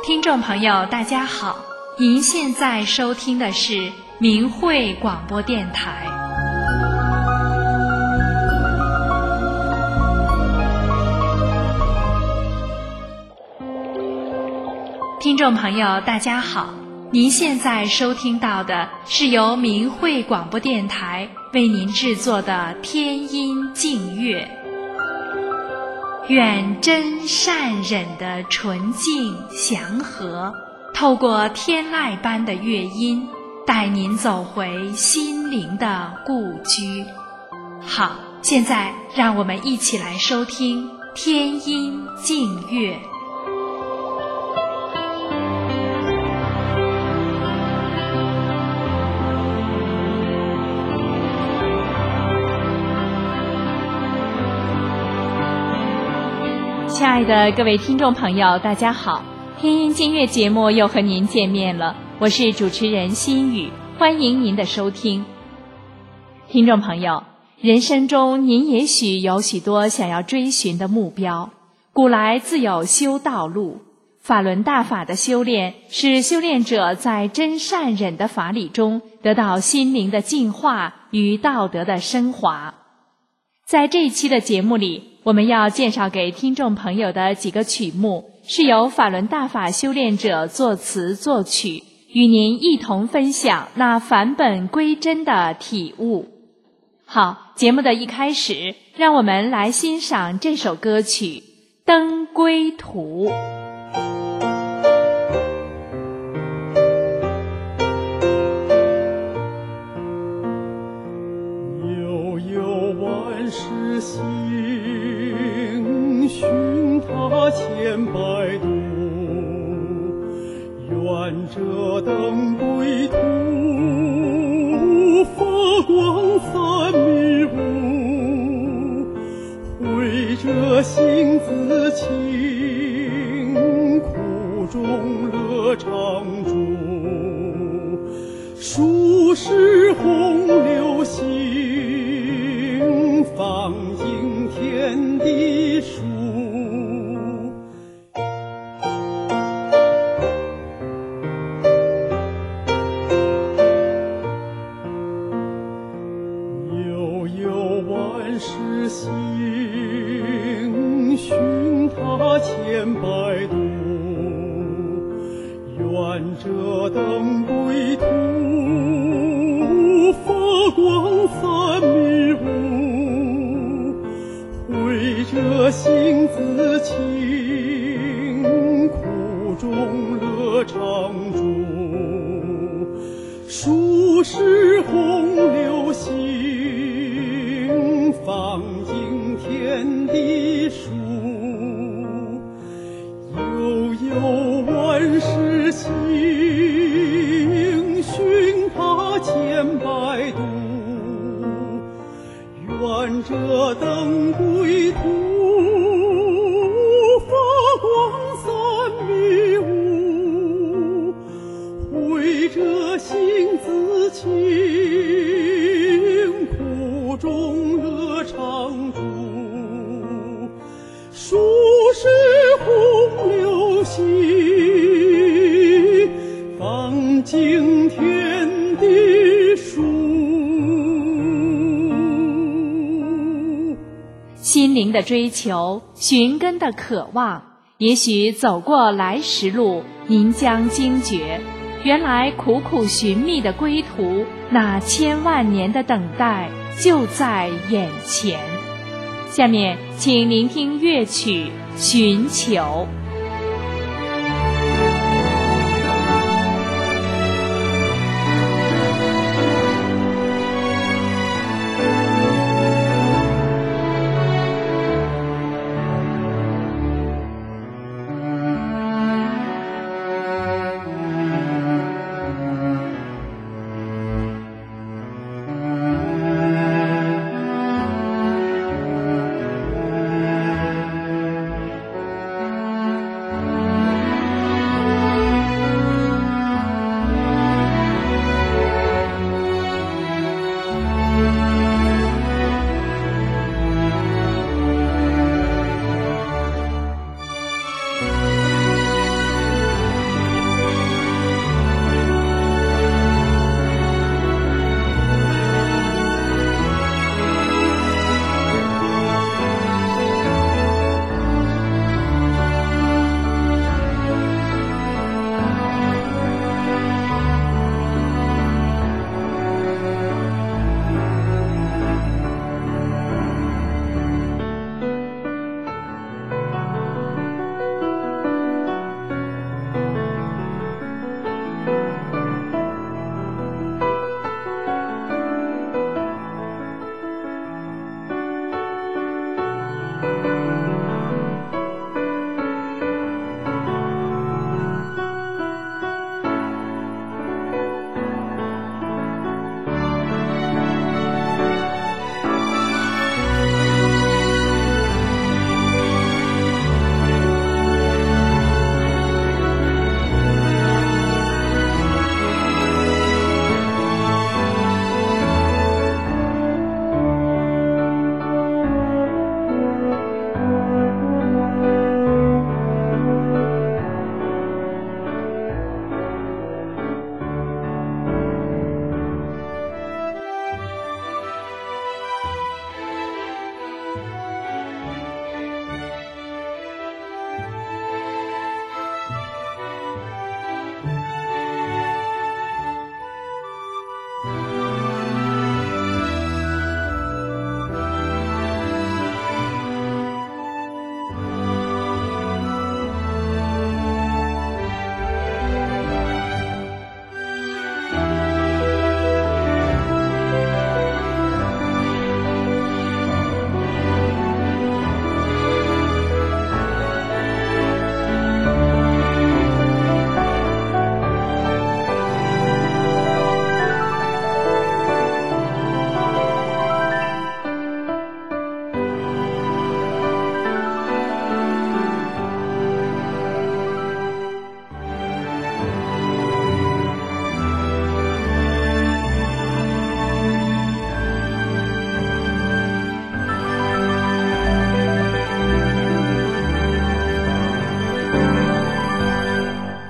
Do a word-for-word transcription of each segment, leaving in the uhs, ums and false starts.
听众朋友大家好，您现在收听的是明慧广播电台。听众朋友大家好，您现在收听到的是由明慧广播电台为您制作的天音净乐。愿真善忍的纯净祥和，透过天籁般的乐音，带您走回心灵的故居。好，现在让我们一起来收听天音净乐。亲爱的各位听众朋友大家好，天音净乐节目又和您见面了，我是主持人心雨，欢迎您的收听。听众朋友，人生中您也许有许多想要追寻的目标，古来自有修道路，法轮大法的修炼是修炼者在真善忍的法理中得到心灵的净化与道德的升华。在这一期的节目里，我们要介绍给听众朋友的几个曲目，是由法轮大法修炼者作词作曲，与您一同分享那返本归真的体悟。好，节目的一开始，让我们来欣赏这首歌曲《登归途》。 悠悠万事行，寻他千百度，愿这登归途，发光散迷雾，会这心自清，苦中乐常驻，数世洪流行，放尽天地数。悠悠万事行，寻他千百度，愿这登归途，发光散迷雾，会这心自清，苦中乐常驻，数世洪流行，放尽天地数。悠悠万事行，寻他千百度，愿这登归途，发光散迷雾，会这心自清，苦中乐常驻，数世洪流行，放尽天地数。 心灵的追求，寻根的渴望，也许走过来时路，您将惊觉，原来苦苦寻觅的归途，那千万年的等待就在眼前。下面请聆听乐曲《寻求》。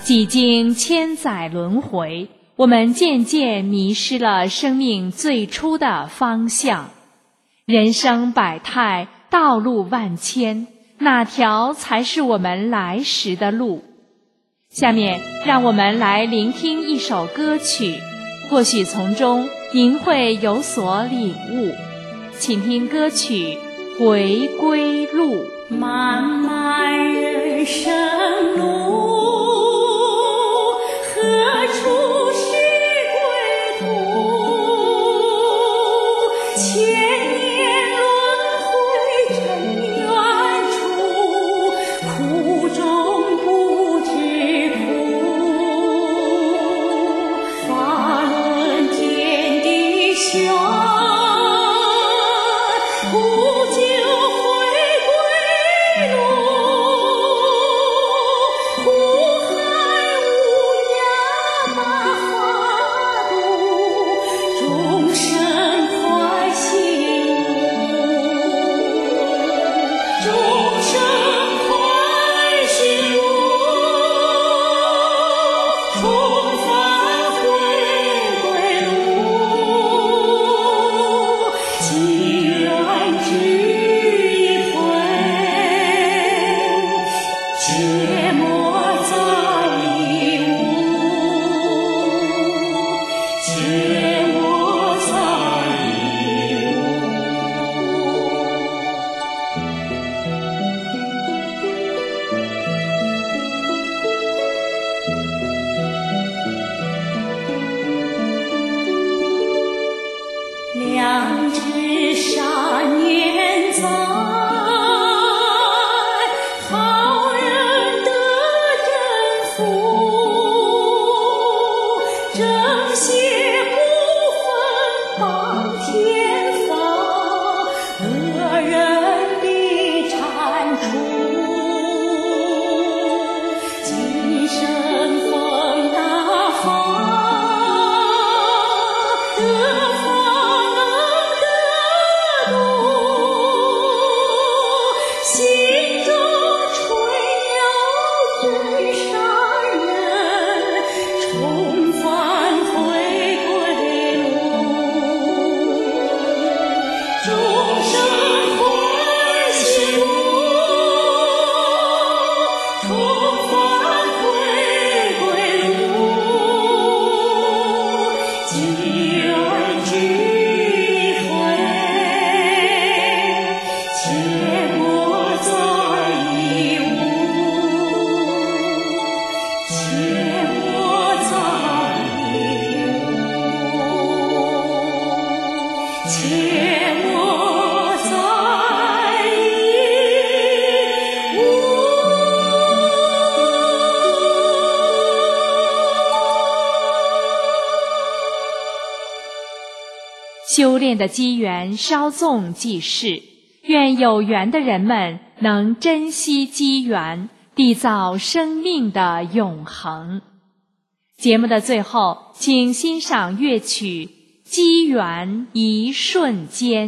几经千载轮回，我们渐渐迷失了生命最初的方向。人生百态，道路万千，哪条才是我们来时的路？下面让我们来聆听一首歌曲，或许从中您会有所领悟。请听歌曲《回归路》。 漫漫人生路，何处是归途？千年轮回尘缘处，苦中不知苦。法轮天地玄，不久良知善念在，好人得真福，正邪不分帮天法，恶人必铲除。今生逢大法，得法修炼的机缘稍纵即逝，愿有缘的人们能珍惜机缘，缔造生命的永恒。节目的最后，请欣赏乐曲《机缘一瞬间》。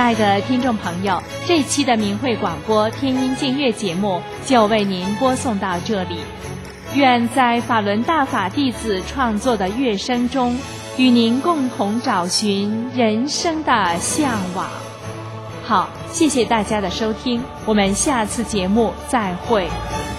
爱的听众朋友，这期的明慧广播天音净乐节目就为您播送到这里。愿在法轮大法弟子创作的乐声中，与您共同找寻人生的向往。好，谢谢大家的收听，我们下次节目再会。